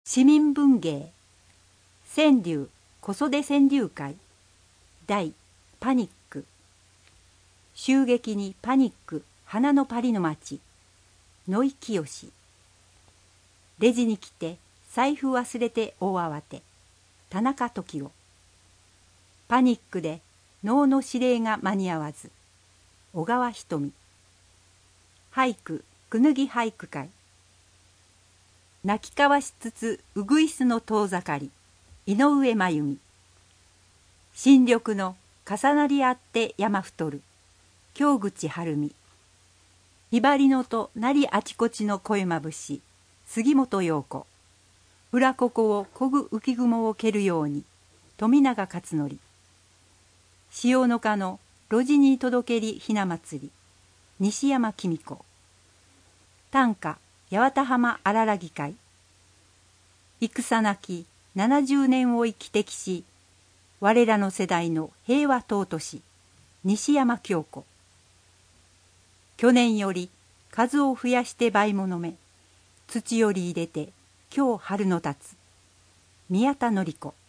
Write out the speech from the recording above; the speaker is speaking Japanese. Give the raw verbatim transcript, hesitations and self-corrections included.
市民文芸川柳小袖川柳会第パニック。襲撃にパニック花のパリの町野井清。レジに来て財布忘れて大慌て田中時夫。パニックで能の指令が間に合わず小川瞳。俳句くぬぎ俳句会。泣き交わしつつうぐいすの遠ざかり井上真由美。新緑の重なり合って山太る京口晴美。ひばりのとなりあちこちの声まぶし杉本陽子。裏ここをこぐ浮雲を蹴るように富永勝則。潮の花の路地に届けりひな祭り西山紀美子。短歌八幡浜荒らぎ会。戦なきななじゅうねんを生きてきし我らの世代の平和尊し西山京子。去年より数を増やして倍ものめ土より入れて今日春の立つ宮田典子。